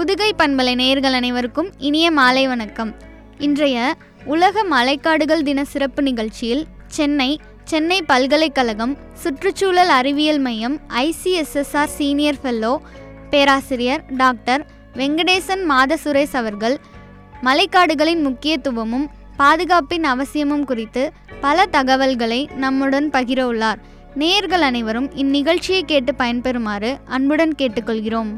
புதுகை பண்பலை நேயர்கள் அனைவருக்கும் இனிய மாலை வணக்கம். இன்றைய உலக மலைக்காடுகள் தின சிறப்பு நிகழ்ச்சியில் சென்னை பல்கலைக்கழகம் சுற்றுச்சூழல் அறிவியல் மையம் ICSSR சீனியர் ஃபெல்லோ பேராசிரியர் டாக்டர் வெங்கடேசன் மாதசுரேஷ் அவர்கள் மலைக்காடுகளின் முக்கியத்துவமும் பாதுகாப்பின் அவசியமும் குறித்து பல தகவல்களை நம்முடன் பகிர உள்ளார். நேயர்கள் அனைவரும் இந்நிகழ்ச்சியை கேட்டு பயன்பெறுமாறு அன்புடன் கேட்டுக்கொள்கிறோம்.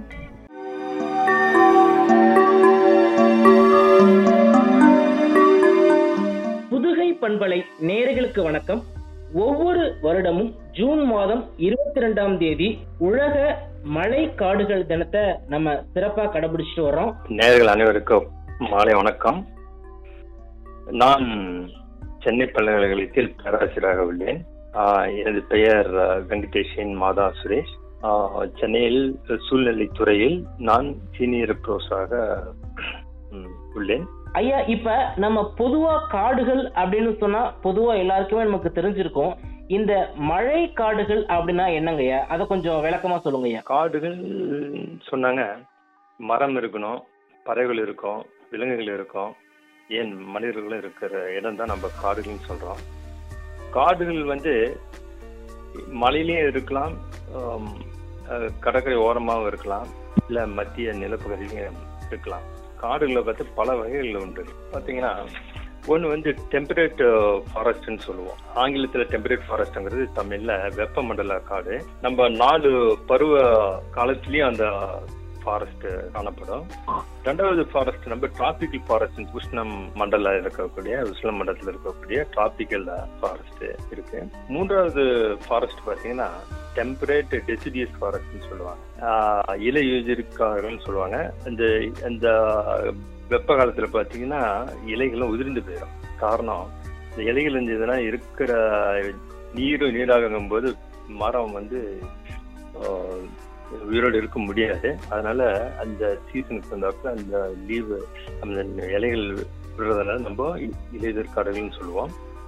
புதுகை பண்பலை நேயர்களுக்கு வணக்கம். ஒவ்வொரு வருடமும் ஜூன் மாதம் 22ஆம் தேதி உலக மலை காடுகள் தினத்தை நம்ம சிறப்பா கடைபிடிச்சிட்டு வர்றோம். நேயர்கள் அனைவருக்கும் மாலை வணக்கம். நான் சென்னை பல்கலைக்கழகத்தில் பேராசிரியராக உள்ளேன். எனது பெயர் வெங்கடேசன் மாதா சுரேஷ். சென்னையில் சூழ்நிலை துறையில் நான் சீனியர் ப்ரொஃபஸராக உள்ளேன். ஐயா, இப்ப நம்ம பொதுவா காடுகள் அப்படின்னு சொன்னா பொதுவா எல்லாருக்குமே நமக்கு தெரிஞ்சிருக்கும். இந்த மழை காடுகள் அப்படின்னா என்னங்கய்யா? அதை கொஞ்சம் விளக்கமா சொல்லுங்க ஐயா. காடுகள் சொன்னாங்க, மரம் இருக்கணும், பறவைகள் இருக்கும், விலங்குகள் இருக்கும், ஏன் மனிதர்களும் இருக்கிற இடம் தான் நம்ம காடுகள்னு சொல்றோம். காடுகள் மலையிலையும் இருக்கலாம், கடற்கரை ஓரமாகவும் இருக்கலாம், இல்லை மத்திய நிலப்பகுதியிலையும் இருக்கலாம். காடுகளை பார்த்து பல வகைகள் உண்டு. பார்த்தீங்கன்னா ஒன்று டெம்பரேட் ஃபாரஸ்ட்னு சொல்லுவோம். ஆங்கிலத்தில் டெம்பரேட் ஃபாரஸ்ட்ங்கிறது தமிழில் வெப்பமண்டல காடு. நம்ம 4 பருவ காலத்திலையும் அந்த ஃபாரஸ்ட் காணப்படும். 2வது ஃபாரஸ்ட் நம்ம டிராபிக்கல் ஃபாரஸ்ட், உஷ்ண மண்டலத்தில் இருக்கக்கூடிய டிராபிக்கல் ஃபாரஸ்ட் இருக்கு. 3வது ஃபாரஸ்ட் பார்த்தீங்கன்னா டெம்பரேட் டெசிடியஸ் ஃபாரஸ்ட்னு சொல்லுவாங்க, இலையுதிர்காடுகள்னு சொல்லுவாங்க. இந்த வெப்ப காலத்தில் பார்த்தீங்கன்னா இலைகளும் உதிர்ந்து போயிடும். காரணம், இந்த இலைகள் இருந்ததுன்னா இருக்கிற நீராகும் போது மரம் உயிரோடு இருக்க முடியாது. அதனால அந்த சீசனுக்கு வந்தாக்க அந்த லீவு அந்த இலைகள் விடுறதுனால நம்ம இலையுதிர் காடுகள்னு சொல்லுவோம்.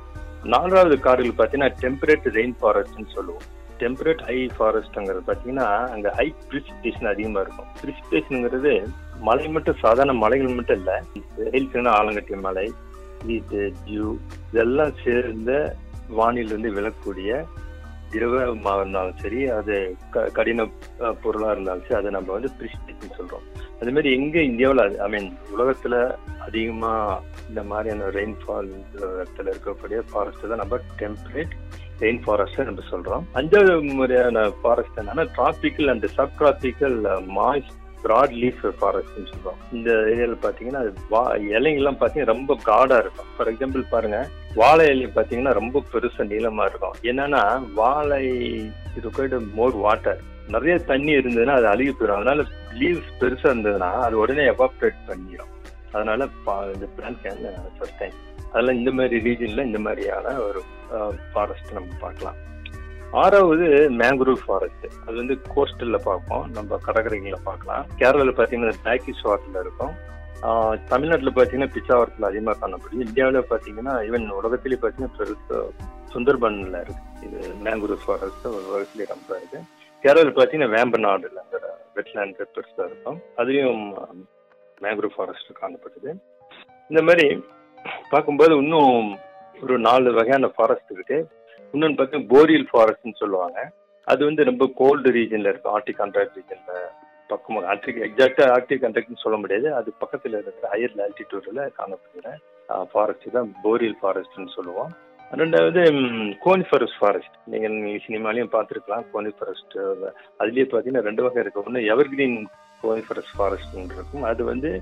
4வது காடுகள் பார்த்தீங்கன்னா டெம்பரேட் ரெயின் ஃபாரஸ்ட்னு சொல்லுவோம். டெம்பரேட் ஹை ஃபாரஸ்ட்ங்கிறது பார்த்தீங்கன்னா அங்கே ஹை பிரிசிபிடேஷன் அதிகமாக இருக்கும். பிரிசிபிடேஷனுங்கிறது மலை மட்டும், சாதாரண மலைகள் மட்டும் இல்லை, ஹில்ஸ்னா ஆலங்கட்டி மலை, ஹீட்டு, டியூ இதெல்லாம் சேர்ந்த வானிலிருந்து விழக்கூடிய திரவமாக இருந்தாலும் சரி, அது கடின பொருளாக இருந்தாலும் சரி, அதை நம்ம பிரிசிபிடேஷன் சொல்கிறோம். அதுமாரி எங்கே இந்தியாவில் உலகத்தில் அதிகமாக இந்த மாதிரியான ரெயின்ஃபால் இடத்துல இருக்கக்கூடிய ஃபாரஸ்ட் தான் நம்ம டெம்பரேட் ரெயின் ஃபாரஸ்ட் நம்ம சொல்கிறோம். 5வது முறையான ஃபாரஸ்ட் என்னன்னா tropical and sub tropical moist broad leaf ஃபாரஸ்ட்னு சொல்றோம். இந்த ஏரியாவில் பார்த்தீங்கன்னா இலைங்கெல்லாம் பார்த்தீங்கன்னா ரொம்ப ப்ராடாக இருக்கும். ஃபார் எக்ஸாம்பிள் பாருங்க, வாழை இலை பார்த்தீங்கன்னா ரொம்ப பெருசாக நீளமாக இருக்கும். என்னன்னா வாழை ரிக்வயர்டு மோர் வாட்டர், நிறைய தண்ணி இருந்ததுன்னா அது அழுகி போயிடும். அதனால லீவ்ஸ் பெருசாக இருந்ததுன்னா அது உடனே எவாப்ரேட் பண்ணிடும். அதனால இந்த பிளான்ட் கேன் சஸ்டைன். அதெல்லாம் இந்த மாதிரி ரீஜனில் இந்த மாதிரியான ஒரு ஃபாரஸ்ட் நம்ம பார்க்கலாம். 6வது மேங்க்ரூவ் ஃபாரஸ்ட். அது கோஸ்டல்ல பார்ப்போம், நம்ம கடற்கரைகளில் பார்க்கலாம். கேரளாவில் பார்த்தீங்கன்னா பிளாக்கிஷ் வாட்டர்ல இருக்கும். தமிழ்நாட்டில் பார்த்தீங்கன்னா பிச்சாவரத்தில் அதிகமாக காணப்படுது. இந்தியாவில் பார்த்தீங்கன்னா ஈவன் உலகத்திலேயே பார்த்தீங்கன்னா சுந்தர்பன்ல இருக்கு. இது மேங்க்ரூவ் ஃபாரஸ்ட் ஒரு வகையிலே ரொம்ப இருக்கு. கேரளாவில் பார்த்தீங்கன்னா வேம்பநாடுல அந்த வெட்லேண்ட் பெருசாக இருக்கும், அதுலேயும் மேங்க்ரூவ் ஃபாரஸ்ட் காணப்படுது. இந்த மாதிரி பார்க்கும்போது இன்னும் ஒரு 4 வகையான ஃபாரஸ்ட் இருக்கு. இன்னொன்று பார்த்தீங்கன்னா போரியல் ஃபாரஸ்ட்னு சொல்லுவாங்க. அது ரொம்ப கோல்டு ரீஜன்ல இருக்கும், ஆர்டிக் கான்ட்ராக்ட் ரீஜன்ல பக்கமாக. எக்ஸாக்டா ஆர்டிக் கான்ட்ராக்ட்னு சொல்ல முடியாது, அது பக்கத்தில் இருக்கிற ஹையர் ஆல்டிடியூட்ல காணப்படுகிற ஃபாரஸ்ட் தான் போரியல் ஃபாரஸ்ட்னு சொல்லுவோம். 2வது கோனிஃபரஸ் ஃபாரஸ்ட். நீங்கள் சினிமாலையும் பார்த்துருக்கலாம் கோனிஃபரஸ்ட். அதுலேயே பார்த்தீங்கன்னா 2 வகை இருக்கு. ஒன்று எவர்கிரீன் கோனிஃபரஸ் ஃபாரஸ்ட் இருக்கும். அது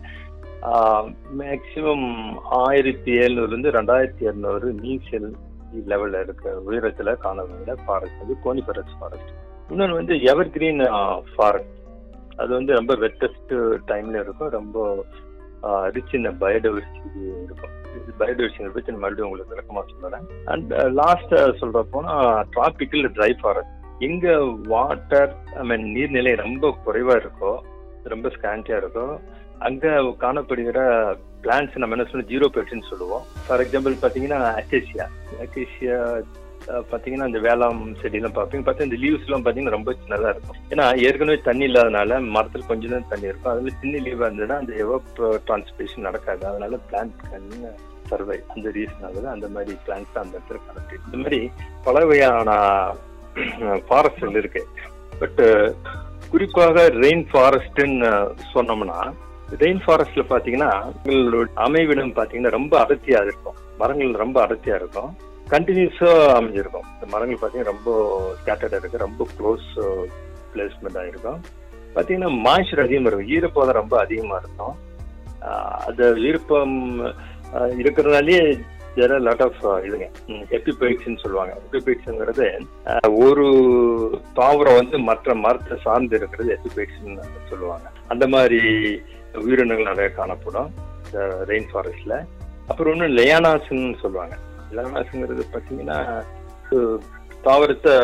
மேக்சிமம் 1700 to 2200 மீசல் லெவல்ல இருக்க உயரத்துல காணப்படுகிற ஃபாரஸ்ட் கோனிஃபரஸ் ஃபாரஸ்ட். இன்னொன்று எவர்கிரீன் ஃபாரஸ்ட். அது ரொம்ப வெட்டஸ்ட் டைம்ல இருக்கும், ரொம்ப ரிச் இன் பயோடைவர்சிட்டி இருக்கும். பயோடைவர்சிட்டி பற்றி மறுபடியும் உங்களுக்கு விளக்கமா சொல்றேன். அண்ட் லாஸ்ட் சொல்ற போனா டிராபிக்கல் ட்ரை ஃபாரஸ்ட். எங்க வாட்டர் நீர்நிலை ரொம்ப குறைவா இருக்கோ, ரொம்ப ஸ்கேண்டியா இருக்கும், அங்க காணப்படுகிற பிளான்ஸ் நம்ம என்ன சொல்லுவோம், ஜீரோ பெட்ஸ்ன்னு சொல்லுவோம். ஃபார் எக்ஸாம்பிள் பார்த்தீங்கன்னா அக்கேசியா பாத்தீங்கன்னா இந்த வேளாண் செடியெல்லாம் பார்ப்பீங்க இந்த லீவ்ஸ் எல்லாம் பாத்தீங்கன்னா ரொம்ப சின்னதா இருக்கும். ஏன்னா ஏற்கனவே தண்ணி இல்லாதனால மரத்துல கொஞ்சம் தான் தண்ணி இருக்கும். அதுல சின்ன லீவா இருந்ததுன்னா அந்த எவப்போ டிரான்ஸ்பிரேஷன் நடக்காது. அதனால பிளான்ட் சர்வை அந்த ரீசனால அந்த மாதிரி பிளான்ஸ் அந்த இடத்துல காணப்படும். இந்த மாதிரி பல வகையான ஃபாரஸ்ட்கள் இருக்கு. பட் குறிப்பாக ரெயின் ஃபாரஸ்ட்ன்னு சொன்னோம்னா, ரெயின் ஃபாரஸ்ட்ல பாத்தீங்கன்னா அமைவிடம் பாத்தீங்கன்னா ரொம்ப அடர்த்தியா இருக்கும். மரங்கள் ரொம்ப அடர்த்தியா இருக்கும், கண்டினியூஸா அமைஞ்சிருக்கும். இந்த மரங்கள் பாத்தீங்கன்னா ரொம்ப ஸ்கேட்டர்டா இருக்கு, ரொம்ப க்ளோஸ் பிளேஸ்மெண்ட் ஆயிருக்கும். பாத்தீங்கன்னா மாய்ச்சர் அதிகமா இருக்கும், ஈரப்பதம் ரொம்ப அதிகமா இருக்கும். அந்த ஈரப்பம் இருக்கிறதுனாலே லாட் ஆஃப் இதுங்க எபிபைட்ஸ்ன்னு சொல்லுவாங்க. எபிபைட்ஸ்ங்கிறது ஒரு தாவரம் மற்ற மரத்தை சார்ந்து இருக்கிறது எபிபைட்ஸ்ன்னு சொல்லுவாங்க. அந்த மாதிரி உயிரினங்கள் நிறைய காணப்படும் இந்த ரெயின் ஃபாரஸ்ட்ல. அப்புறம் ஒன்று லெயானாஸ்ன்னு சொல்லுவாங்க. லெயானாஸ்ங்கிறது பார்த்தீங்கன்னா தாவரத்தை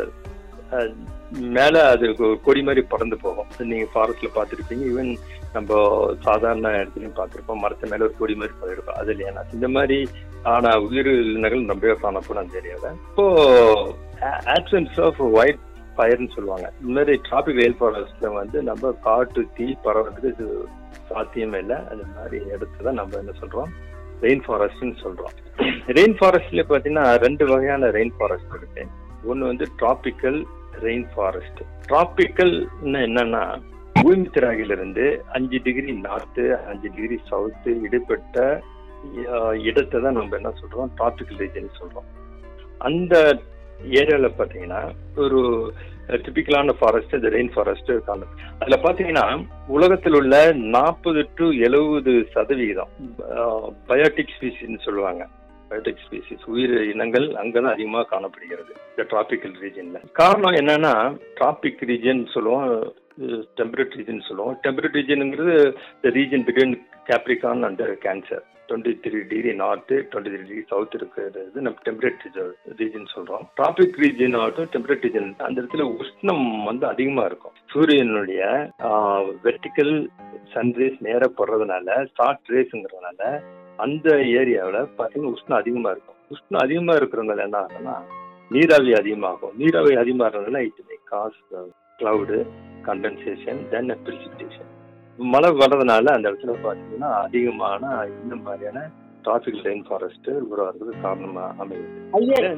மேல அது கொடி மாதிரி பறந்து போகும். நீங்க ஃபாரஸ்ட்ல பார்த்துருப்பீங்க. ஈவன் நம்ம சாதாரண இடத்துலையும் பார்த்துருப்போம், மரத்து மேல ஒரு கொடி மாதிரி போயிருக்கும். அது லெயானாஸ். இந்த மாதிரி ஆனா உயிரினங்கள் ரொம்ப காணப்படும் அந்த ஏரியாவில். இப்போ ஆப்சன்ஸ் ஆஃப் ஒயிட் ஃபயர்னு சொல்லுவாங்க. இந்த மாதிரி டிராபிக் ரெயின் ஃபாரஸ்ட்ல நம்ம காட்டு தீ பரவறதுக்கு இது சாத்தியமே இல்லை. அந்த மாதிரி இடத்துல தான் நம்ம என்ன சொல்றோம், ரெயின் ஃபாரஸ்ட்னு சொல்றோம். ரெயின் ஃபாரஸ்ட்ல பாத்தீங்கன்னா 2 வகையான ரெயின் ஃபாரஸ்ட் இருக்கு. ஒன்று டிராபிக்கல் ரெயின் ஃபாரஸ்ட். டிராபிக்கல் என்னன்னா பூமி திராகிலிருந்து 5 டிகிரி நார்த்து 5 டிகிரி சவுத்து இடைப்பட்ட இடத்தை தான் நம்ம என்ன சொல்றோம், டிராபிக்கல் ரீஜன் சொல்றோம். அந்த ஏரியால பாத்தீங்கன்னா ஒரு டிபிக்கலான ஃபாரஸ்ட் இந்த ரெயின் ஃபாரஸ்ட் காணும். அதுல பாத்தீங்கன்னா உலகத்தில் உள்ள 40 to 70% பயோட்டிக் ஸ்பீசிஸ்ன்னு சொல்லுவாங்க. பயோட்டிக் ஸ்பீசிஸ் உயிர் இனங்கள் அங்கதான் அதிகமாக காணப்படுகிறது இந்த டிராபிக்கல் ரீஜன்ல. காரணம் என்னன்னா, டிராபிக் ரீஜன் சொல்லுவோம், டெம்பரேட் ரீஜன் சொல்லுவோம். டெம்பரேட் ரீஜனுங்கிறது the region between Capricorn and cancer. 23 degree north 23 degree south இருக்கிறது நம்ம டெம்பரேட் ரீஜன் சொல்றோம். டிராபிக் ரீஜன் ஆகட்டும் டெம்பரேட் ரீஜன், அந்த இடத்துல உஷ்ணம் அதிகமா இருக்கும். சூரியனுடைய வெர்டிக்கல் சன்ரேஸ் நேர போடுறதுனால, ஷார்ட் ரேஸ்ங்கிறதுனால அந்த ஏரியாவில் பார்த்தீங்கன்னா உஷ்ணம் அதிகமா இருக்கும். உஷ்ணம் அதிகமா இருக்கிறதுனால என்ன ஆகும்னா நீராவி அதிகமாகும். நீராவி அதிகமாகிறதுனால it may cause cloud condensation then precipitation. மழை வர்றதுனால அந்த இடத்துல பார்த்தீங்கன்னா அதிகமான இந்த மாதிரியான டிராபிக் ரெயின் ஃபாரஸ்ட் உருவாகிறது காரணமா அமையுது.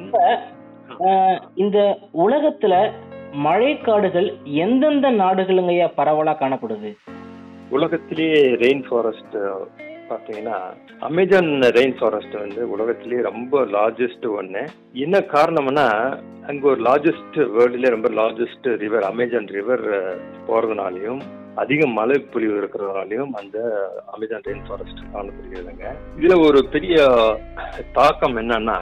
இந்த உலகத்துல மழைக்காடுகள் எந்தெந்த நாடுகளுங்கய்யா பரவலா காணப்படுது? உலகத்திலேயே ரெயின் ஃபாரஸ்ட் பார்த்தீங்கன்னா அமேசான் ரெயின் ஃபாரஸ்ட் உலகத்திலேயே ரொம்ப லார்ஜஸ்ட் ஒன்று. என்ன காரணம்னா அங்கே ஒரு லார்ஜஸ்ட் வேர்ல்டுலேயே ரொம்ப லார்ஜஸ்ட் ரிவர் அமேசான் ரிவர் போகிறதுனாலையும் அதிக மழை பொழிவு இருக்கிறதுனாலையும் அந்த அமேசான் ரெயின் ஃபாரஸ்ட் காணப்படுகிறதுங்க. இதுல ஒரு பெரிய தாக்கம் என்னன்னா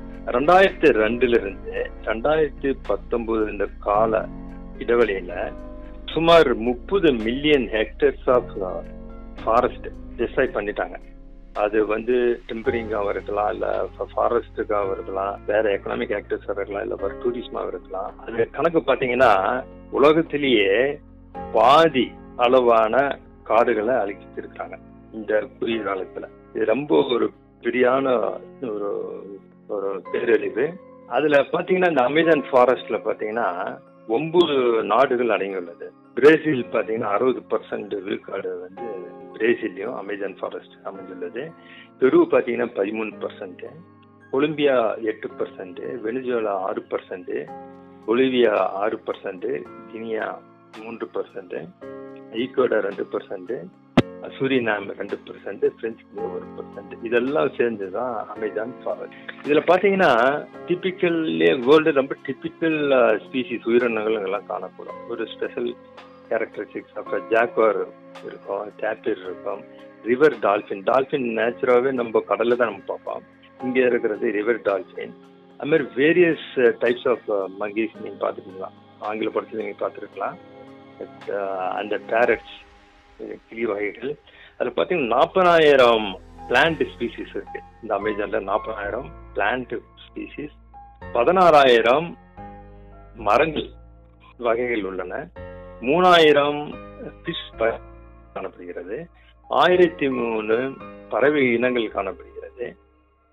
2002 2019 இந்த கால இடைவெளியில சுமார் 30 million hectares of forest destroy பண்ணிட்டாங்க. அது டெம்பரிங்காக இருக்கலாம், இல்ல ஃபாரஸ்டுக்காக இருக்கலாம், வேற எக்கனாமிக் ஆக்டிவிட்டிஸாக இருக்கலாம், இல்ல வேற டூரிஸ்மாக இருக்கலாம். அது கணக்கு பார்த்தீங்கன்னா உலகத்திலேயே பாதி அளவான காடுகளை அழிச்சிருக்காங்க இந்த குறுகிய காலத்துல. இது ரொம்ப ஒரு பெரியான ஒரு பேரழிவு. அதுல பாத்தீங்கன்னா இந்த அமேசான் ஃபாரஸ்ட்ல பாத்தீங்கன்னா 9 நாடுகள் அடங்கியுள்ளது. பிரேசில் பாத்தீங்கன்னா 60% விழுக்காடு பிரேசிலையும் அமேசான் ஃபாரஸ்ட் அமைந்துள்ளது. பெரு பாத்தீங்கன்னா 13%, Colombia 8%, Venezuela 6%, Bolivia 6%, Guinea 3%, Ecuador 2%, Suriname 2%, French 1%. இதெல்லாம் சேர்ந்துதான் அமேசான் ஃபாரஸ்ட். இதுல பாத்தீங்கன்னா டிபிக்கல்லே வேர்ல்டு ரொம்ப டிபிக்கல் ஸ்பீசிஸ் உயிரினங்கள் எல்லாம் காணப்படும். ஒரு ஸ்பெஷல் கேரக்டரிஸ்டிக்ஸ் ஆஃப் ஜாக்வார் இருக்கும், டேப்பிர் இருக்கும், ரிவர் டால்ஃபின். டால்ஃபின் நேச்சுராகவே நம்ம கடல்ல தான் நம்ம பார்ப்போம். இங்க இருக்கிறது ரிவர் டால்ஃபின். அது மாதிரி வேரியஸ் டைப்ஸ் ஆஃப் மங்கீஸ் நீங்க பார்த்துக்கலாம், ஆங்கில படத்தில் நீங்க பார்த்துருக்கலாம். அந்த பேரட்ஸ் கிளி வகைகள். அதில் பார்த்தீங்கன்னா 40,000 பிளான்ட் ஸ்பீசிஸ் இருக்கு இந்த அமேசான்ல. 40,000 பிளான்ட் ஸ்பீசிஸ், 16,000 மரங்கள் வகைகள் உள்ளன, 3,000 ஃபிஷ் காணப்படுகிறது, 1,003 பறவை இனங்கள் காணப்படுகிறது,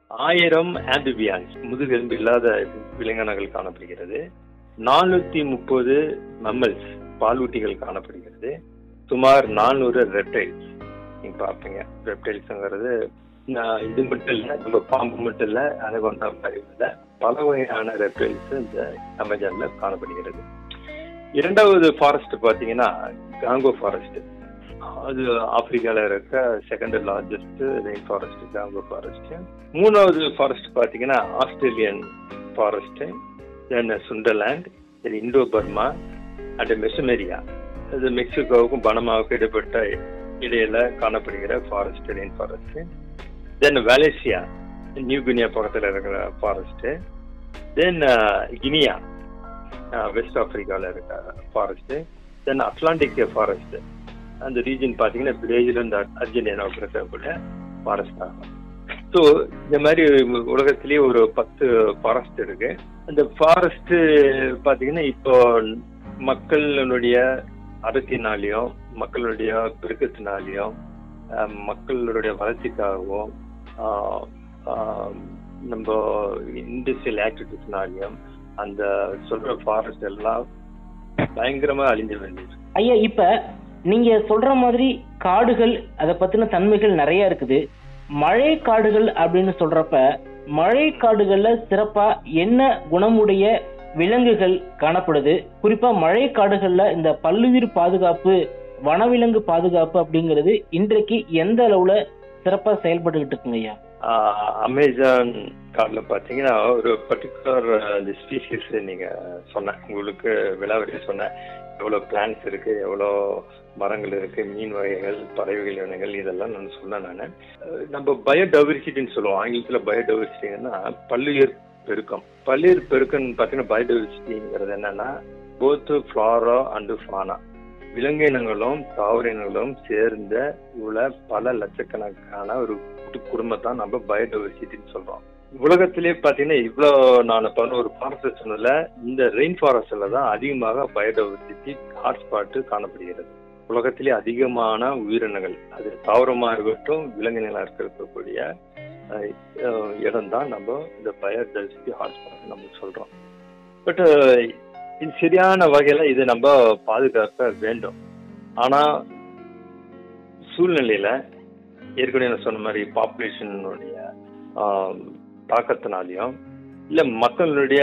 1000 ஆம்பிபியான்ஸ் முதுகெலும்பு இல்லாத விலங்கினங்கள் காணப்படுகிறது. 430 மம்மல்ஸ் பாலூட்டிகள் காணப்படுகிறது. சுமார் 400 ரெப்டைல்ஸ் நீங்க பார்ப்பீங்க. ரெப்டைல்ஸ்ங்கிறது இது மட்டும் இல்லை, நம்ம பாம்பு மட்டும் இல்லை, அனகொண்டா மாதிரி இல்லை, பல வகையான ரெப்டைல்ஸ் இந்த அமேசான்ல காணப்படுகிறது. இரண்டாவது ஃபாரஸ்ட் பார்த்தீங்கன்னா காங்கோ ஃபாரஸ்ட். அது ஆப்பிரிக்கால இருக்க second largest rain forest Congo forest. மூணாவது ஃபாரஸ்ட் பார்த்தீங்கன்னா Australian forest, then Sundaland, then Indo Burma and Mesoamerica. அது மெக்சிகோவுக்கும் பனமாவுக்கும் இடையில காணப்படுகிற forest rain forest. Then Wallacea New Guinea பக்கத்தில் இருக்கிற ஃபாரஸ்ட். தென் கினியா வெஸ்ட் ஆப்பிரிக்காவில் இருக்கிற ஃபாரஸ்ட். Then Atlantic forest. அந்த ரீஜன் பார்த்தீங்கன்னா பிரேசில் அண்ட் அர்ஜென்டினாவுக்கு இருக்கக்கூடிய ஃபாரஸ்ட் ஆகும். ஸோ இந்த மாதிரி உலகத்திலேயே ஒரு 10 ஃபாரஸ்ட் இருக்கு. அந்த ஃபாரஸ்ட் பார்த்தீங்கன்னா இப்போ மக்களுடைய அடர்த்தினாலையும் மக்களுடைய பெருக்கத்தினாலையும் மக்களுடைய வளர்ச்சிக்காகவும் நம்ம இண்டஸ்ட்ரியல் ஆக்டிவிட்டிஸ்னாலையும் அந்த சொல்ற ஃபாரஸ்ட் எல்லாம் பயங்கரமா அழிஞ்சு வேண்டியது. ஐயா, இப்ப நீங்க சொல்ற மாதிரி காடுகள் அதை பத்தின தன்மைகள் நிறைய இருக்குது. மழை காடுகள் அப்படின்னு சொல்றப்ப மழை காடுகள்ல சிறப்பா என்ன குணமுடைய விலங்குகள் காணப்படுது? குறிப்பா மழை காடுகள்ல இந்த பல்லுயிர் பாதுகாப்பு, வனவிலங்கு பாதுகாப்பு அப்படிங்கிறது இன்றைக்கு எந்த அளவுல சிறப்பா செயல்பட்டுக்கிட்டு இருக்குங்க ஐயா? அமேசான் காடுல பாத்தீங்கன்னா ஒரு பர்டிகுலர் அந்த ஸ்பீசிஸ் நீங்க சொன்ன உங்களுக்கு விலாவரி சொன்ன எவ்வளவு பிளான்ஸ் இருக்கு, எவ்வளோ மரங்கள் இருக்கு, மீன் வகைகள், பறவைகள் இனங்கள், இதெல்லாம் நான் சொன்னேன். நம்ம பயோடைவர்சிட்டின்னு சொல்லுவோம். ஆங்கிலத்துல பயோடைவர்சிட்டின்னா பல்லுயிர் பெருக்கம். பல்லுயிர் பெருக்கம்னு பார்த்தீங்கன்னா பயோடைவர்சிட்டிங்கிறது என்னன்னா போத் ஃப்ளாரா அண்ட் ஃபானா, விலங்கினங்களும் தாவர இனங்களும் சேர்ந்த உள்ள பல லட்சக்கணக்கான ஒரு குடும்பத்தான் நம்ம பயோடைவர்சிட்டின்னு சொல்றோம். உலகத்திலே பாத்தீங்கன்னா இவ்வளோ நான் 11 ஃபாரஸ்ட் சொன்னதுல இந்த ரெயின் ஃபாரஸ்ட்ல தான் அதிகமாக பயோடைவர்சிட்டி ஹாட்ஸ்பாட் காணப்படுகிறது. உலகத்திலே அதிகமான உயிரினங்கள், அது தாவரமா இருக்கட்டும் விலங்கினங்களா இருக்கக்கூடிய இடம் தான் நம்ம இந்த பயோடைவர்சிட்டி ஹாட்ஸ்பாட் நம்ம சொல்றோம். பட் இது சரியான வகையில இது நம்ம பாதுகாக்க வேண்டும். ஆனா சூழ்நிலையில ஏற்கனவே நான் சொன்ன மாதிரி பாப்புலேஷனுடைய தாக்கத்தினாலையும் இல்ல மக்களுடைய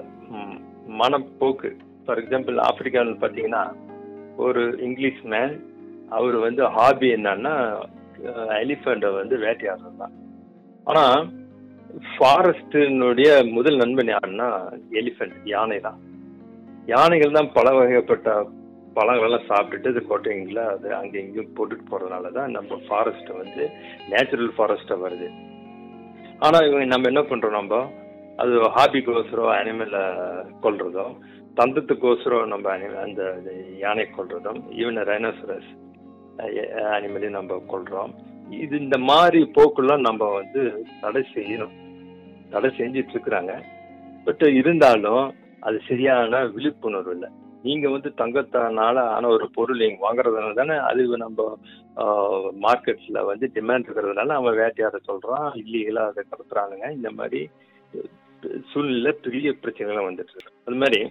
மனப்போக்கு. ஃபார் எக்ஸாம்பிள் ஆப்பிரிக்காவில் பார்த்தீங்கன்னா ஒரு இங்கிலீஷ் மேன், அவர் ஹாபி என்னன்னா எலிஃபண்ட்டை வேட்டையாடுறது தான். ஆனா ஃபாரஸ்டினுடைய முதல் நண்பன் யாருன்னா எலிஃபண்ட், யானை தான். யானைகள் தான் பல வகைப்பட்ட பழங்களெல்லாம் சாப்பிட்டுட்டு அது கோட்டைங்கள அது அங்கே இங்கேயும் போட்டுட்டு போறதுனால தான் நம்ம ஃபாரஸ்ட் நேச்சுரல் ஃபாரஸ்டா வருது. ஆனா இவங்க நம்ம என்ன பண்றோம், நம்ம அது ஹாபிக்கோசரம் அனிமலை கொல்றதோ, தந்தத்துக்கோசரம் நம்ம அந்த யானை கொல்றதும், ஈவன் ரைனோசரஸ் அனிமலையும் நம்ம கொல்றோம். இது இந்த மாதிரி போக்குலாம் நம்ம தடை செய்யணும். தடை செஞ்சிட்டு இருக்கிறாங்க. பட் இருந்தாலும் அது சரியான விழிப்புணர்வு இல்லை. நீங்க தங்கத்தினால ஆன ஒரு பொருள் நீங்க வாங்குறதுனால தானே அது நம்ம மார்க்கெட்ல டிமாண்ட் இருக்கிறதுனால அவன் வேட்டையாட சொல்றான், இல்லீகலா அதை கடத்துறானுங்க. இந்த மாதிரி சூழ்நிலை பெரிய பிரச்சனைகள் வந்துட்டு இருக்கு. அது மாதிரி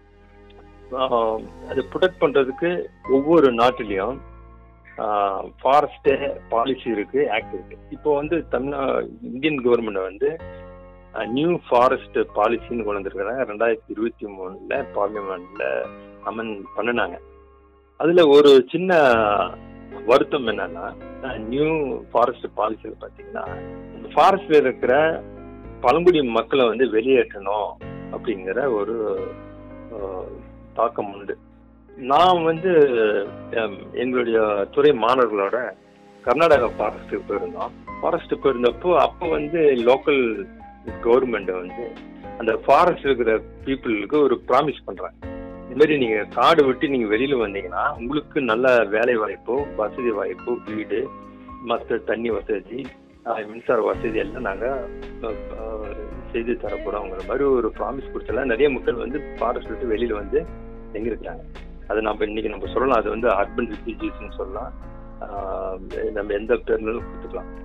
அதை ப்ரொடெக்ட் பண்றதுக்கு ஒவ்வொரு நாட்டிலையும் ஃபாரஸ்ட் பாலிசி இருக்கு, ஆக்ட் இருக்கு. இப்போ இந்தியன் கவர்மெண்ட் நியூ ஃபாரஸ்ட் பாலிசின்னு கொண்டு வந்திருக்கிறாங்க. 2023 பார்லிமெண்ட்ல அமன் பண்ணினாங்க. அதுல ஒரு சின்ன வருத்தம் என்னன்னா, நியூ ஃபாரஸ்ட் பாலிசியில பாத்தீங்கன்னா ஃபாரஸ்ட்ல இருக்கிற பழங்குடி மக்களை வெளியேற்றணும் அப்படிங்கிற ஒரு தாக்கம் உண்டு. நான் எங்களுடைய துறை மாணவர்களோட கர்நாடகா ஃபாரஸ்ட்டுக்கு போயிருந்தோம். ஃபாரஸ்ட் போயிருந்தப்போ அப்போ லோக்கல் கவர்மெண்ட் அந்த ஃபாரஸ்ட் இருக்கிற பீப்புளுக்கு ஒரு ப்ராமிஸ் பண்றாங்க. இந்த மாதிரி நீங்க காடு விட்டு நீங்க வெளியில வந்தீங்கன்னா உங்களுக்கு நல்ல வேலை வாய்ப்போ, வசதி வாய்ப்போ, வீடு, மற்ற தண்ணி வசதி, மின்சார வசதி எல்லாம் நாங்க செய்து தரப்போறோங்கிற மாதிரி ஒரு ப்ராமிஸ் கொடுத்தல நிறைய மக்கள் ஃபாரஸ்ட் விட்டு வெளியில எங்கிருக்கிறாங்க. அது இன்னைக்கு நம்ம சொல்லலாம், அது அர்பன் ரிஃப்யூஜிஸ்ன்னு சொல்லலாம், நம்ம எந்த பேர்னாலும் கொடுத்துக்கலாம்.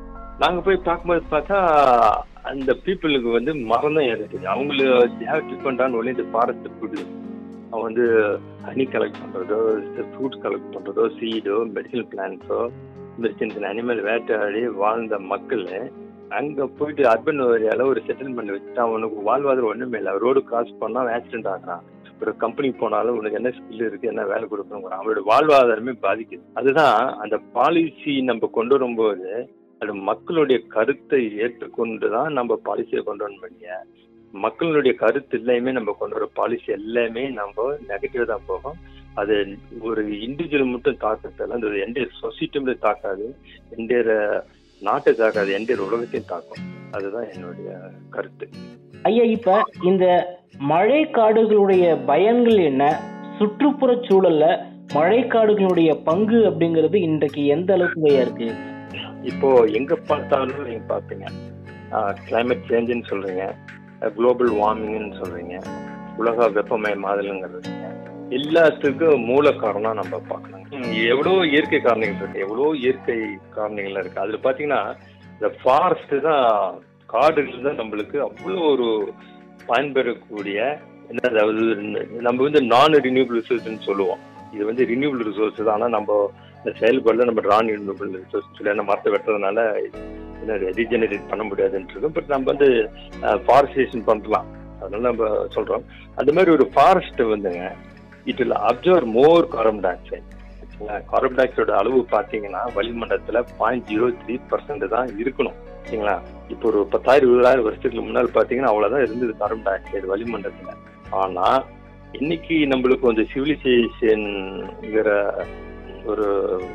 நாங்க போய் பார்க்கும்போது பார்த்தா அந்த பீப்புளுக்கு வந்து மரம் தான் ஏறிடுது. அவங்களுக்கு டிபெண்ட் ஆன் ஒன்லி இந்த ஃபாரஸ்ட் ஃபுட். அவன் வந்து ஹனி கலெக்ட் பண்றதோ, ஃப்ரூட் கலெக்ட் பண்றதோ, சீடோ, மெடிசனல் பிளான்ஸோ, மெடிசன் அனிமல் வேட்டையாடி வாழ்ந்த மக்கள் அங்க போயிட்டு அர்பன் ஏரியால ஒரு செட்டில்மெண்ட் வச்சுட்டு அவனுக்கு வாழ்வாதாரம் ஒண்ணுமே இல்லை. ரோடு கிராஸ் பண்ணா ஆக்சிடென்ட் ஆகிறான். ஒரு கம்பெனி போனாலும் உனக்கு என்ன ஸ்கில் இருக்கு, என்ன வேலை கொடுக்கணும், அவனோட வாழ்வாதாரமே பாதிக்குது. அதுதான் அந்த பாலிசி நம்ம கொண்டு வரும்போது அது மக்களுடைய கருத்தை ஏற்றுக்கொண்டுதான் நம்ம பாலிசியை கொண்டு வர முடியும். மக்களுடைய கருத்து எல்லாமே நம்ம கொண்டு வர பாலிசி எல்லாமே நம்ம நெகட்டிவா தான் போகும். அது ஒரு இண்டிவிஜுவல் மட்டும் தாக்கத்தெல்லாம் அந்த எந்த சொசைட்டியும் தாக்காது, எந்த நாட்டை தாக்காது, எந்த உலகத்தையும் தாக்கும். அதுதான் என்னுடைய கருத்து. ஐயா, இப்ப இந்த மழைக்காடுகளுடைய பயன்கள் என்ன, சுற்றுப்புற சூழல்ல மழைக்காடுகளுடைய பங்கு அப்படிங்கிறது இன்றைக்கு எந்த அளவுக்கு இருக்கு? இப்போ எங்க பார்த்தாலும் நீங்க பாப்பீங்க, கிளைமேட் சேஞ்சுன்னு சொல்றீங்க, குளோபல் வார்மிங்னு சொல்றீங்க, உலக வெப்பமயமாதல்ங்கிறது எல்லாத்துக்கும் மூல காரணம் நம்ம பார்க்கணும். எவ்வளோ இயற்கை காரணிகள் இருக்கு, எவ்வளோ இயற்கை காரணிகள் இருக்கு. அதுல பாத்தீங்கன்னா இந்த ஃபாரஸ்ட் தான், காடுகள் தான் நம்மளுக்கு அவ்வளோ ஒரு பயன்பெறக்கூடிய என்ன, அதாவது நம்ம வந்து நான் ரினியூபிள் ரிசோர்ஸ்ன்னு சொல்லுவோம். இது வந்து ரினியூபிள் ரிசோர்ஸ் தான். ஆனால் நம்ம இந்த செயல்பாடுல நம்ம நான் ரினியூபிள் ரிசோர்ஸ் சொல்லி ஏன்னா மரத்தை வெட்டுறதுனால என்ன ரீஜெனரேட் பண்ண முடியாதுன்னு இருக்கும். பட் நம்ம வந்து ஃபாரஸ்டேஷன் பண்ணலாம், அதனால நம்ம சொல்றோம். அந்த மாதிரி ஒரு ஃபாரஸ்ட் வந்துங்க it will absorb more carbon dioxide. Carbon டை ஆக்சைடோட அளவு பார்த்தீங்கன்னா வளிமண்டலத்தில் 0.03% தான் இருக்கணும். சரிங்களா? இப்போ ஒரு 10,000-20,000 வருஷத்துக்கு முன்னால் பார்த்தீங்கன்னா அவ்வளோதான் இருந்தது கார்பன் டை ஆக்சைடு வளிமண்டலத்தில். ஆனால் இன்னைக்கு நம்மளுக்கு வந்து சிவிலைசேஷன்ங்கிற ஒரு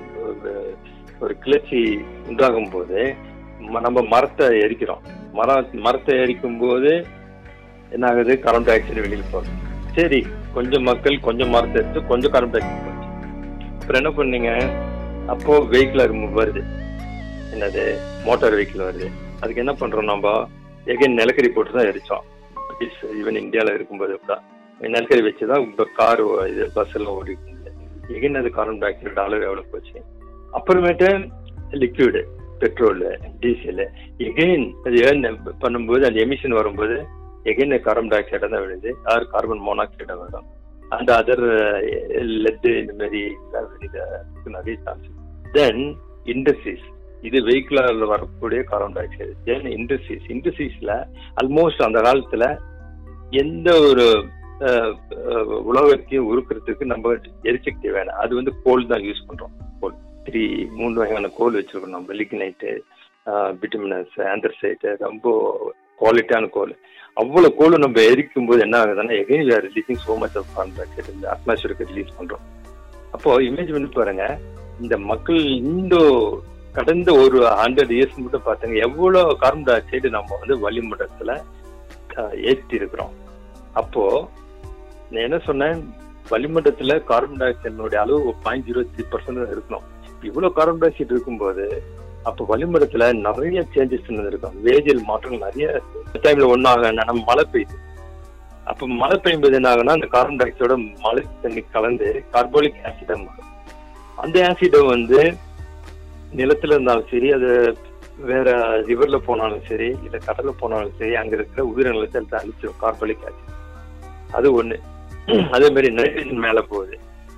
ஒரு கிளர்ச்சி உண்டாகும் போது நம்ம மரத்தை எரிக்கிறோம். மரத்தை எரிக்கும் போது என்ன ஆகுது, கார்பன் டை ஆக்சைடு வெளியில் போகுது. சரி, கொஞ்சம் மக்கள் கொஞ்சம் மரத்தை எடுத்து கொஞ்சம் கார்பன் டை ஆக்சைடு போச்சு. அப்புறம் என்ன பண்ணீங்க, அப்போ வெஹிக்கிள் வருது, என்னது மோட்டார் வெஹிக்கிள் வருது. அதுக்கு என்ன பண்றோம், நம்ம எகைன் நிலக்கரி போட்டு தான் எரிச்சோம். ஈவன் இந்தியாவில் இருக்கும்போது கூட நிலக்கரி வச்சுதான் இப்போ கார் இது பஸ் எல்லாம் ஓடிட்டு இருந்தது. எகைன் அது கார்பன் டை ஆக்சைடு அளவு எவ்வளவு போச்சு. அப்புறமேட்டு லிக்விடு, பெட்ரோல், டீசல், எகைன் அது பண்ணும்போது அந்த எமிஷன் வரும்போது எகைன் கார்பன் டை ஆக்சைடை தான் விழுது, யார் கார்பன் மோனாக்சைடை வரும். அந்த அதர் லெட் இந்த மாதிரி நிறைய சான்ஸ். தென் இண்டஸ்ட்ரீஸ், இது வெஹிக்கிளால வரக்கூடிய கார்பன் டை ஆக்சைடு. தென் இண்டஸ்ட்ரீஸ்ல ஆல்மோஸ்ட் அந்த காலத்துல எந்த ஒரு உலகத்தையும் உருக்கிறதுக்கு நம்ம எரிசக்தி வேணும். அது வந்து கோல் தான் யூஸ் பண்றோம். கோல் 3 வகையான கோல் வச்சிருக்கோம் நம்ம. லிக்னைட்டு, பிட்டுமினஸ், ஆந்தர்சைட்டு, ரொம்ப குவாலிட்டியான கோல். அவ்வளவு கோல் நம்ம எரிக்கும் போது என்ன ஆகுதுன்னா again we are releasing so much of carbon dioxide, இந்த அட்மாஸ்பியருக்கு ரிலீஸ் பண்றோம். அப்போ இமேஜ் பண்ணி பாருங்க, இந்த மக்கள் இந்த கடந்த ஒரு 100 இயர்ஸ் மட்டும் பார்த்தீங்க எவ்வளவு கார்பன் டை ஆக்சைடு நம்ம வந்து வளிமண்டலத்துல ஏற்றி இருக்கிறோம். அப்போ நான் என்ன சொன்னேன், வளிமண்டலத்துல கார்பன் டை ஆக்சைடினுடைய அளவு 0.03% இருக்கணும். இவ்வளவு கார்பன் டை ஆக்சைடு இருக்கும்போது அப்போ வளிமண்டலத்துல நிறைய சேஞ்சஸ் இருக்கும், வேதியியல் மாற்றங்கள் நிறைய. டைம்ல ஒன்னாக நம்ம மழை பெய்யுது. அப்ப மழை பெய்யும்போது என்ன ஆகுனா, அந்த கார்பன் டை ஆக்சைடோட மழை தண்ணி கலந்து கார்போலிக் ஆசிடா மாறும். அந்த ஆசிடை வந்து நிலத்துல இருந்தாலும் சரி, அது வேற ரிவர்ல போனாலும் சரி, இல்ல கடல்ல போனாலும் சரி, அங்க இருக்கிற உயிரினங்களை அழிச்சிடும் கார்போலிக் ஆசிட். அது ஒண்ணு. அதே மாதிரி நைட்ரஜன் மேல போகுது.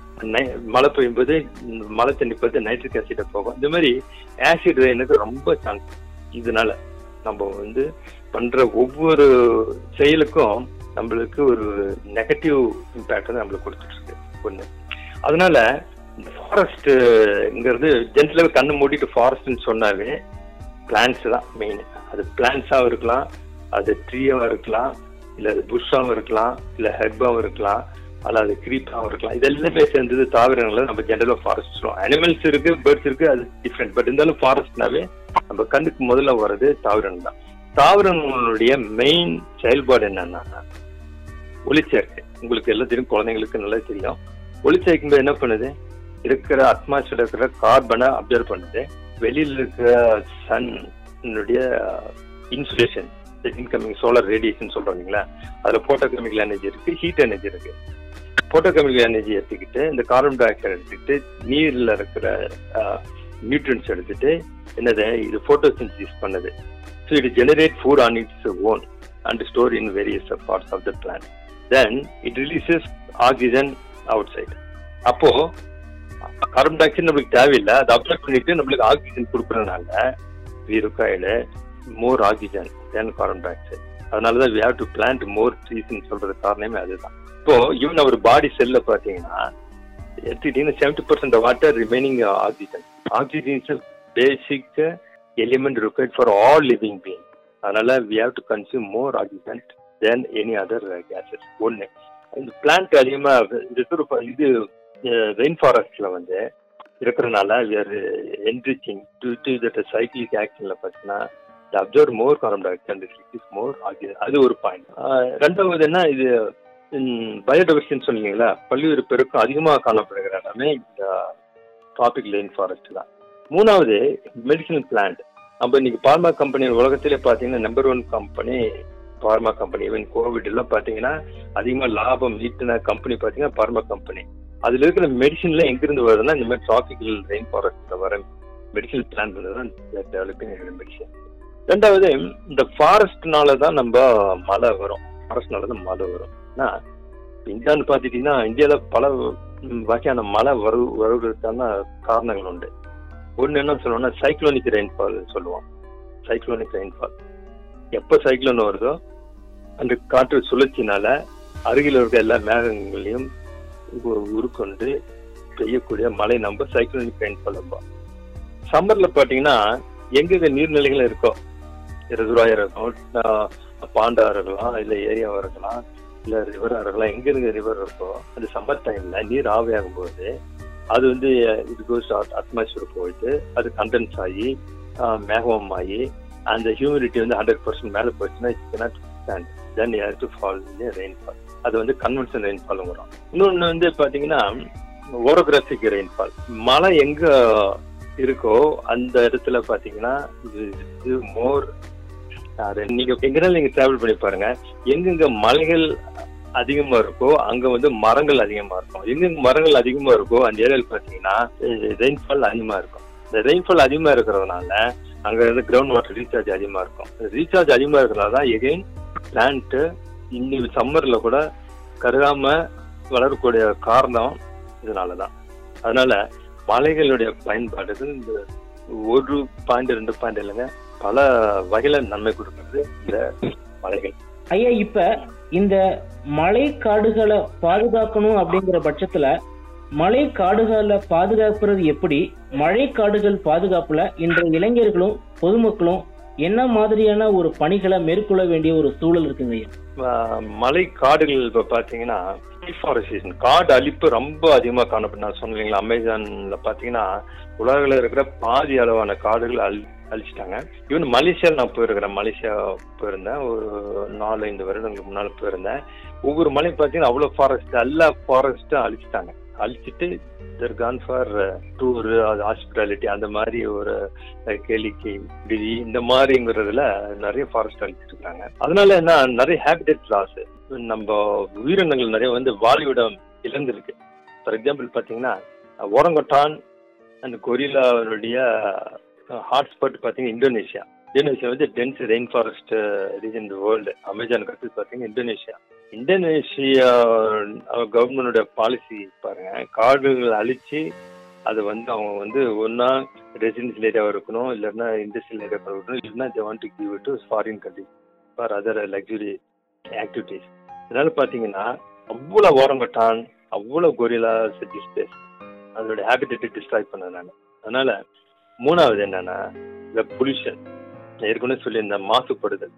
மழை பெய்யும்போது மழை தண்ணி பார்த்து நைட்ரிக் ஆசிட போகும். இந்த மாதிரி ஆசிட் ரெயினுக்கு ரொம்ப சான்ஸ். இதனால நம்ம வந்து பண்ற ஒவ்வொரு செயலுக்கும் நம்மளுக்கு ஒரு நெகட்டிவ் இம்பாக்ட் நம்மளுக்கு கொடுத்துட்டு இருக்கு ஒண்ணு. அதனால இந்த ஃபாரஸ்ட்ங்கிறது ஜென்ரலாக கண்ணு மூடிட்டு ஃபாரஸ்ட்னு சொன்னாவே பிளான்ஸ் தான் மெயின். அது பிளான்ஸாகவும் இருக்கலாம், அது ட்ரீயாகவும் இருக்கலாம், இல்லை அது புஷ்ஷாகவும் இருக்கலாம், இல்லை ஹெர்பாகவும் இருக்கலாம், அல்ல அது கிரீப்பாகவும் இருக்கலாம். இதெல்லாமே சேர்ந்தது தாவரங்களை நம்ம ஜென்ரலாக ஃபாரஸ்ட் சொல்லுவோம். அனிமல்ஸ் இருக்கு, பேர்ட்ஸ் இருக்கு, அது டிஃப்ரெண்ட். பட் இருந்தாலும் ஃபாரஸ்ட்னாவே நம்ம கண்ணுக்கு முதல்ல வர்றது தாவரங்கள் தான். தாவரங்களுடைய மெயின் செயல்பாடு என்னன்னா ஒளிச்சேர்க்கை. உங்களுக்கு எல்லாம் தெரியும், குழந்தைங்களுக்கு நல்லா தெரியும். ஒளிச்சேர்க்கும் போது என்ன பண்ணுது, இருக்கிற அட்மாஸ்பியர் இருக்கிற கார்பனை அப்சர்வ் பண்ணுது. வெளியில் இருக்கிற சன்னுடைய இன்சுலேஷன், இன்கமிங் சோலார் ரேடியேஷன் சொல்றீங்களா, அதுல போட்டோகெமிக்கல் எனர்ஜி இருக்கு, ஹீட் எனர்ஜி இருக்கு. போட்டோகெமிக்கல் எனர்ஜி எடுத்துக்கிட்டு இந்த கார்பன் டை ஆக்சைடு எடுத்துக்கிட்டு நீர்ல இருக்கிற நியூட்ரியன்ஸ் எடுத்துட்டு என்னது இது photosynthesis பண்ணுது. So it generates food on its own and store in various parts of the plant. Then it releases oxygen outside. அப்போ கார்பன் டை ஆக்சைடு நம்மளுக்கு தேவையில்லை, அதை அப்சர்வ் பண்ணிட்டு நம்மளுக்கு ஆக்சிஜன் கொடுக்கறதுனால we require more oxygen than carbon dioxide. அதனாலதான் we have to plant more trees ன்னு சொல்றது காரணமே அதுதான். இப்போ ஈவன் அவர் பாடி செல்ல பாத்தீங்கன்னா எடுத்துக்கிட்டீங்கன்னா 70% of water remaining oxygen. Oxygen is a basic element required for all living beings. அதனால we have to consume more oxygen than any other gases. ஒன்னு இந்த பிளான்ட் அதிகமா இது ரெயின் ஃபாரஸ்ட்ல வந்து இருக்கிறதுனால we are enriching due to that cyclic actionல பார்த்தீங்கன்னா absorb more carbon dioxide, release more oxygen. அது ஒரு பாயிண்ட். ரெண்டாவது என்ன, இது பயோடைவர்சிட்டின்னு சொன்னீங்களா, பல்லுயிர் பெருக்கம் அதிகமாக காணப்படுகிற இடமே இந்த ட்ராபிக் ரெயின் ஃபாரஸ்ட் தான். மூணாவது மெடிசனல் பிளான்ட். நம்ம இன்னைக்கு பார்மா கம்பெனி உலகத்திலே பார்த்தீங்கன்னா number 1 company pharma company. Even covid எல்லாம் பார்த்தீங்கன்னா அதிகமாக லாபம் ஈட்டின கம்பெனி பார்த்தீங்கன்னா பார்மா கம்பெனி. அதுல இருக்கிற மெடிசின்ல எங்கிருந்து வருதுன்னா இந்த மாதிரி டிராபிக்கல் ரெயின் ஃபாரஸ்ட்ல வர மெடிசனல் பிளான்ட் தான் டெவலப்பிங் மெடிசன். ரெண்டாவது இந்த ஃபாரஸ்ட்னால தான் நம்ம மழை வரும், ஃபாரஸ்ட்னால தான் மழை வரும். இந்தியான்னு பார்த்துட்டீங்கன்னா இந்தியாவில பல வகையான மழை வருவதற்கான காரணங்கள் உண்டு. ஒன்று என்ன சொல்லுவோம்னா சைக்ளோனிக் ரெயின்ஃபால் சொல்லுவோம். சைக்ளோனிக் ரெயின்ஃபால் எப்போ சைக்ளோன் வருதோ அந்த காற்று சுழற்சினால அருகில் இருக்க எல்லா மேகங்களையும் உருக்கொண்டு பெய்யக்கூடிய மழை நம்ம சைக்ளோனிக் ரெயின்ஃபால் நம்ப. சம்மர்ல பாத்தீங்கன்னா எங்க நீர்நிலைகள் இருக்கோ, ரிசர்வாயர் இருக்கும், பாண்டா இருக்கலாம், இல்ல ஏரியாவா இருக்கலாம், இல்ல ரிவரா இருக்கலாம், எங்க இருக்க ரிவர் இருக்கோ அந்த சம்மர் டைம்ல நீர் ஆவியாகும் போது அது வந்து இது கோஸ் அட்மாஸ்பியர் போயிட்டு அது கண்டென்ஸ் ஆகி மேகம் ஆகி அந்த ஹியூமிடிட்டி வந்து 100% மேல போயிடுச்சுன்னா it cannot stand. Then you have to fall in rainfall. அது வந்து கன்வென்ஷனல் ரெயின்ஃபால் வரும். இன்னொன்று வந்து பாத்தீங்கன்னா ஓரோகிராபிக் ரெயின்ஃபால். மழை எங்க இருக்கோ அந்த இடத்துல பாத்தீங்கன்னா இது மோர். நீங்க எங்கனாலும் நீங்க டிராவல் பண்ணி பாருங்க, எங்கெங்க மலைகள் அதிகமா இருக்கோ அங்க வந்து மரங்கள் அதிகமா இருக்கும். எங்கெங்க மரங்கள் அதிகமா இருக்கோ அந்த ஏரியால பாத்தீங்கன்னா ரெயின்ஃபால் அதிகமா இருக்கும். இந்த ரெயின்ஃபால் அதிகமா இருக்கிறதுனால அங்க இருந்து கிரவுண்ட் வாட்டர் ரீசார்ஜ் அதிகமா இருக்கும். ரீசார்ஜ் அதிகமா இருக்கிறதுனால தான் எகைன் பிளான்ட் இன்னைக்கு சம்மர்ல கூட கருகாம வளரக்கூடிய காரணம் இதனாலதான். அதனால மலைகளுடைய பயன்பாடுகள் இந்த 1 பாயிண்ட் 2 பாயிண்ட் இல்லைங்க, பல வகையில நன்மை கொடுக்கிறது இந்த மலைகள். ஐயா, இப்ப இந்த மலை காடுகளை பாதுகாக்கணும் அப்படிங்கிற பட்சத்துல மலை காடுகளை பாதுகாப்புறது எப்படி? மழை காடுகள் பாதுகாப்புல இன்றைய இளைஞர்களும் பொதுமக்களும் என்ன மாதிரியான ஒரு பணிகளை மேற்கொள்ள வேண்டிய ஒரு சூழல் இருக்குங்க ஐயா? மலை காடுகள் இப்ப பாத்தீங்கன்னா டிஃபாரஸ்டேஷன், காடு அழிப்பு ரொம்ப அதிகமா காணப்படும். நான் சொன்னீங்களா, அமேசான்ல பாத்தீங்கன்னா உலகில் இருக்கிற பாதி அளவான காடுகள் அழிச்சிட்டாங்க. ஈவன் மலேசியா நான் போயிருக்கிறேன். மலேசியா போயிருந்தேன், ஒரு 4-5 வருடங்களுக்கு முன்னால போயிருந்தேன். ஒவ்வொரு மலையும் பார்த்தீங்கன்னா அவ்வளோ ஃபாரஸ்ட், எல்லா ஃபாரஸ்ட்டும் அழிச்சிட்டாங்க. அழிச்சிட்டு they're gone for டூர், அது ஹாஸ்பிட்டாலிட்டி, அந்த மாதிரி ஒரு கேளிக்கை விடுதி இந்த மாதிரிங்கிறதுல நிறைய ஃபாரஸ்ட் அழிச்சிட்டு இருக்காங்க. அதனால என்ன, நிறைய ஹேபிடேட் லாஸ், நம்ம உயிரினங்கள் நிறைய வந்து வாழ்விடம் இழந்திருக்கு. ஃபார் எக்ஸாம்பிள் பார்த்தீங்கன்னா ஓரங்கட்டான் அண்ட் கொரில்லாவுடைய ஹாட்ஸ்பாட் பார்த்தீங்கன்னா இந்தோனேஷியா வந்து டென்ஸ் ரெயின் ஃபாரஸ்ட் ரீஜன் இந்த வேர்ல்டு. அமேசான் கட்டு பார்த்தீங்கன்னா இந்தோனேஷியா கவர்மெண்டோட பாலிசி பாருங்க, காடுகள் அழிச்சு அது வந்து அவங்க வந்து ஒன்னா ரெசிடென்சியல் ஏரியாவாக இருக்கணும், இல்லைன்னா இண்டஸ்ட்ரியல் ஏரியாவாக இருக்கணும், இல்லைன்னா they want to give it to foreign countries for other luxury activities. அதனால பார்த்தீங்கன்னா அவ்வளோ ஓரங்கட்டான், அவ்வளோ கொரில்லா ஸ்பேஸ் அதோட ஹேபிடேட்டை டிஸ்ட்ராய் பண்ணதுனால. அதனால மூணாவது என்னன்னா இந்த பொல்யூஷன். ஏற்கனவே சொல்லி இந்த மாசுபடுதல்,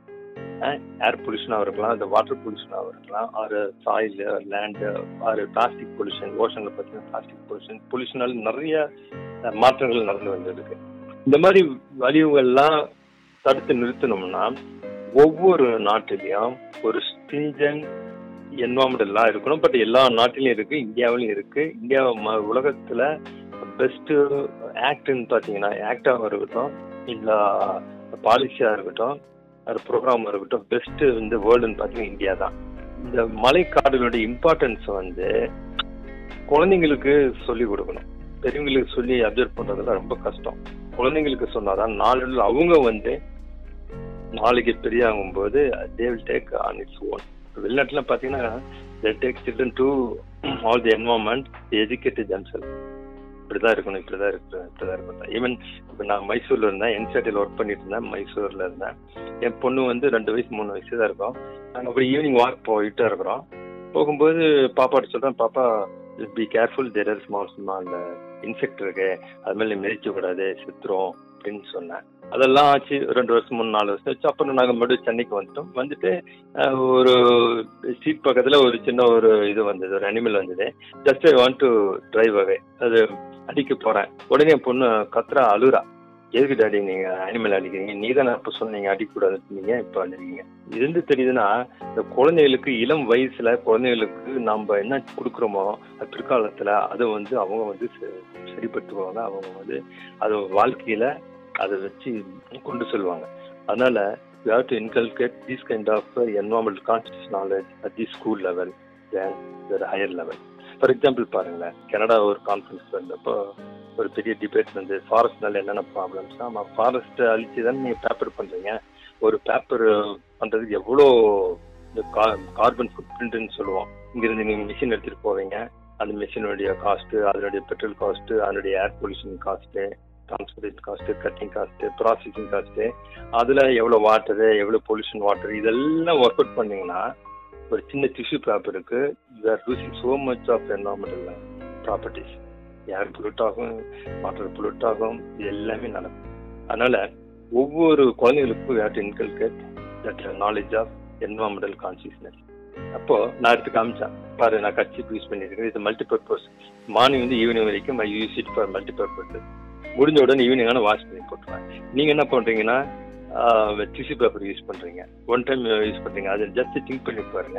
ஏர் பொல்யூஷனாக இருக்கலாம், இந்த வாட்டர் பொல்யூஷனாக இருக்கலாம், ஆறு சாயில், லேண்டு, ஆறு பிளாஸ்டிக் பொல்யூஷன். ஓஷனில் பார்த்தீங்கன்னா பிளாஸ்டிக் பொல்யூஷனால் நிறைய மாற்றங்கள் நடந்து வந்திருக்கு. இந்த மாதிரி வலிவுகள்லாம் தடுத்து நிறுத்தணும்னா ஒவ்வொரு நாட்டிலையும் ஒரு ஸ்ட்ரிஞ்சன்ட் என்வாரன்மெண்டல் லா இருக்கணும். பட் எல்லா நாட்டிலையும் இருக்கு, இந்தியாவிலையும் இருக்கு. இந்தியா உலகத்துல பெஸ்ட் ஆக்ட்னு பார்த்தீங்கன்னா ஆக்டாக இருக்கட்டும், இல்லை பாலிசியாக இருக்கட்டும், அது ப்ரோக்ராமாக இருக்கட்டும், பெஸ்ட் இந்த வேர்ல்டுன்னு பார்த்தீங்கன்னா இந்தியா தான். இந்த மலை காடுகளுடைய இம்பார்ட்டன்ஸ் வந்து குழந்தைங்களுக்கு சொல்லிக் கொடுக்கணும். பெரியவங்களுக்கு சொல்லி அப்சர்வ் பண்றதுலாம் ரொம்ப கஷ்டம். குழந்தைங்களுக்கு சொன்னாதான் நாளில் அவங்க நாளைக்கு பெரிய ஆகும்போது they will take on its own. வெளிநாட்டுல பாத்தீங்கன்னா they take children to all the environment, they educate themselves. இப்படிதான் இருக்கணும். ஈவன் இப்போ நான் மைசூர்ல இருந்தேன், என்சிஆர்டியில் ஒர்க் பண்ணிட்டு இருந்தேன், மைசூர்ல இருந்தேன். என் பொண்ணு 2 வயசு 3 வயசு தான் இருக்கும். நாங்கள் அப்படி ஈவினிங் வாக் போயிட்டு இருக்கிறோம். போகும்போது பாப்பாட்ட சொல்றேன், பாப்பா be careful, there are small insect இருக்கு, அது மேலே மிதிக்க கூடாது, செத்துரும் அப்படின்னு சொன்னேன். அதெல்லாம் ஆச்சு 2 வருஷம் 3-4 வருஷம் ஆச்சு. அப்புறம் நாங்கள் மறுபடியும் சென்னைக்கு வந்துட்டு ஒரு ஸ்ட்ரீட் பக்கத்துல ஒரு சின்ன இது வந்தது, ஒரு அனிமல் வந்தது. Just I want to drive away, அது அடிக்க போறேன். உடனே என் பொண்ணு கத்துறா, அழுறா, எதுக்கு டாடி நீங்க அனிமல் அடிக்கிறீங்க, நீ தானே அப்ப சொன்னீங்க அடிக்கக்கூடாதுன்னு, நீங்க இப்ப அடிக்கிறீங்க. இருந்து தெரியுதுன்னா இந்த குழந்தைகளுக்கு இளம் வயசுல குழந்தைகளுக்கு நம்ம என்ன கொடுக்குறோமோ பிற்காலத்துல அதை அவங்க சரிப்படுத்துவாங்க. அவங்க அது வாழ்க்கையில அதை வச்சு கொண்டு செல்வாங்க. அதனால you have to inculcate this kind of environmental conscious knowledge at the school level than the higher level. For example, பாருங்களேன், கனடா ஒரு கான்ஃபரன்ஸ் வந்தப்போ ஒரு பெரிய டிபேட் வந்து ஃபாரஸ்ட்னால என்னென்ன ப்ராப்ளம்ஸ். ஆமாம், ஃபாரஸ்ட் அழிச்சு தானே நீங்கள் பேப்பர் பண்ணுறீங்க. ஒரு பேப்பர் பண்ணுறதுக்கு எவ்வளோ இந்த கார்பன் ஃபுட் பிரிண்ட்னு சொல்லுவோம். இங்கிருந்து நீங்கள் மிஷின் எடுத்துகிட்டு போவீங்க, அந்த மிஷினுடைய காஸ்ட்டு, அதனுடைய பெட்ரோல் காஸ்ட்டு, அதனுடைய air pollution cost, transportation cost, cutting cost, processing cost, அதில் எவ்வளோ வாட்டரு, எவ்வளோ பொல்யூஷன் வாட்டர், இதெல்லாம் ஒர்க் அவுட் பண்ணிங்கன்னா ஒரு சின்ன டிஷ்யூ பேப்பருக்கு you are losing so much of environmental properties. Air pollute ஆகும், வாட்டர் பொல்யூட் ஆகும், இது எல்லாமே நடக்கும். அதனால ஒவ்வொரு குழந்தைகளுக்கும் you have to inculcate that knowledge of environmental consciousness. அப்போ நான் எடுத்து காமிச்சேன், பாரு நான் கட்சி யூஸ் பண்ணியிருக்கேன், இது மல்டிபர்பஸ். மார்னிங் ஈவினிங் வரைக்கும் I use it for multipurpose. முடிஞ்ச உடனே ஈவினிங்கான வாஷ் பண்ணி போட்டுருவேன். நீங்கள் என்ன பண்ணுறீங்கன்னா டிஷ்யூ பேப்பர் யூஸ் பண்ணுறீங்க, ஒன் டைம் யூஸ் பண்ணுறீங்க. அதை ஜஸ்ட் திங்க் பண்ணி பாருங்க,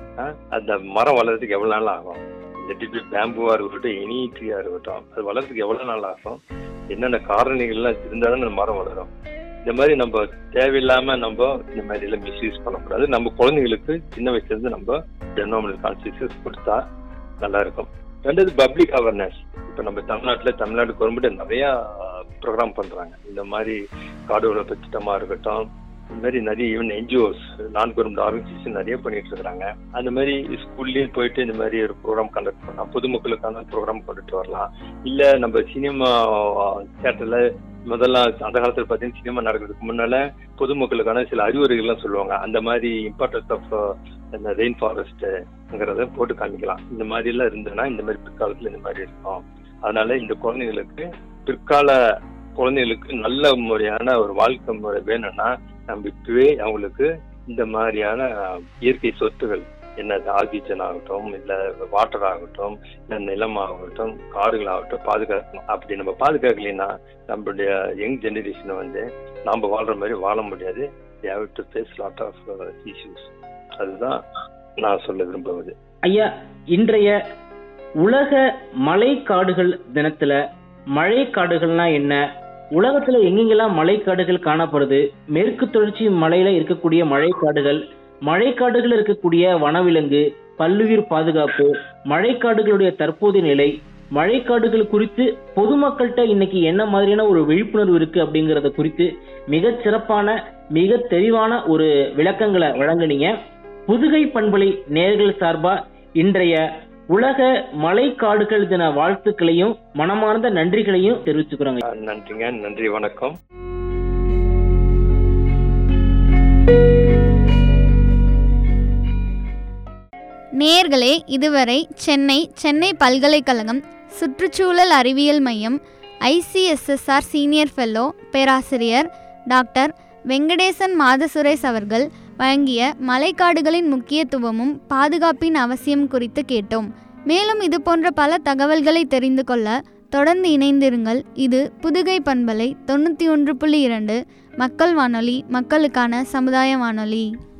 அந்த மரம் வளர்றதுக்கு எவ்வளோ நாள் ஆகும். இந்த பேம்புவாக இருக்கட்டும், எனி ட்ரீயாக இருக்கட்டும், அது வளர்றதுக்கு எவ்வளோ நாள் ஆகும், என்னென்ன காரணிகள்லாம் இருந்தாலும் அந்த மரம் வளரும். இந்த மாதிரி நம்ம தேவையில்லாமல் இந்த மாதிரி எல்லாம் மிஸ்யூஸ் பண்ணக்கூடாது. நம்ம குழந்தைங்களுக்கு சின்ன வயசுலேருந்து நம்ம என்வரான்மெண்டல் கான்சியஸ் கொடுத்தா நல்லா இருக்கும். ரெண்டாவது பப்ளிக் அவேர்னஸ். இப்போ நம்ம தமிழ்நாடு கவர்மெண்ட் நிறைய ப்ரோக்ராம் பண்றாங்க. இந்த மாதிரி காடு வளர்ப்பு திட்டமா இருக்கட்டும், இந்த மாதிரி நிறைய even NGOs, non government organisation நிறைய பண்ணிட்டு இருக்கிறாங்க. அந்த மாதிரி ஸ்கூல்லேயும் போயிட்டு இந்த மாதிரி ஒரு ப்ரோக்ராம் கண்டக்ட் பண்ணலாம், பொதுமக்களுக்கான ப்ரோக்ராம் கொண்டுட்டு வரலாம். இல்லை நம்ம சினிமா தியேட்டர்ல முதல்ல அந்த காலத்தில் பார்த்தீங்கன்னா சினிமா நடக்கிறதுக்கு முன்னால பொதுமக்களுக்கான சில அறிவுரைகள்லாம் சொல்லுவாங்க. அந்த மாதிரி இம்பார்ட்டன்ஸ் ஆஃப் இந்த ரெயின் ஃபாரஸ்ட்ங்கிறத போட்டு காமிக்கலாம். இந்த மாதிரி எல்லாம் இருந்ததுன்னா இந்த மாதிரி பிற்காலத்தில் இந்த மாதிரி இருக்கும். அதனால இந்த பிற்கால குழந்தைகளுக்கு நல்ல முறையான ஒரு வாழ்க்கை முறை வேணும்னா நம்ம இப்பவே அவங்களுக்கு இந்த மாதிரியான இயற்கை சொத்துகள், என்ன ஆக்சிஜன் ஆகட்டும், இல்லை வாட்டர் ஆகட்டும், இல்லை நிலம் ஆகட்டும், காடுகள் ஆகட்டும் பாதுகாக்கணும். அப்படி நம்ம பாதுகாக்கலைன்னா நம்மளுடைய யங் ஜெனரேஷனை நாம் வாழ்ற மாதிரி வாழ முடியாது. they have to face lot of issues. அதுதான் நான் சொல்ல விரும்புவது. ஐயா, இன்றைய உலக மலைக்காடுகள் தினத்துல மழைக்காடுகள்னா என்ன, உலகத்துல எங்கெங்கெல்லாம் மலைக்காடுகள் காணப்படுது, மேற்கு தொடர்ச்சி மலையில இருக்கக்கூடிய மழைக்காடுகள் இருக்கக்கூடிய வனவிலங்கு, பல்லுயிர் பாதுகாப்பு, மழைக்காடுகளுடைய தற்போதைய நிலை, மழைக்காடுகள் குறித்து பொதுமக்கள்கிட்ட இன்னைக்கு என்ன மாதிரியான ஒரு விழிப்புணர்வு இருக்கு அப்படிங்கறத குறித்து மிக சிறப்பான மிக தெளிவான ஒரு விளக்கங்களை வழங்குனீங்க. புதுகை பண்பலை நேயர்கள் சார்பா இன்றைய உலக மலைக்காடுகள் தின வாழ்த்துக்களையும் மனமார்ந்த நன்றிகளையும் தெரிவிச்சுக்கிறோங்க. நன்றிங்க, நன்றி, வணக்கம். நேயர்களே, இதுவரை சென்னை பல்கலைக்கழகம் சுற்றுச்சூழல் அறிவியல் மையம் ICSSR சீனியர் ஃபெல்லோ பேராசிரியர் டாக்டர் வெங்கடேசன் மாதசுரேஷ் அவர்கள் வழங்கிய மலைக்காடுகளின் முக்கியத்துவமும் பாதுகாப்பின் அவசியம் குறித்து கேட்டோம். மேலும் இது போன்ற பல தகவல்களை தெரிந்து கொள்ள தொடர்ந்து இணைந்திருங்கள். இது புதுகை பண்பலை 91.2 மக்கள் வானொலி, மக்களுக்கான சமுதாய வானொலி.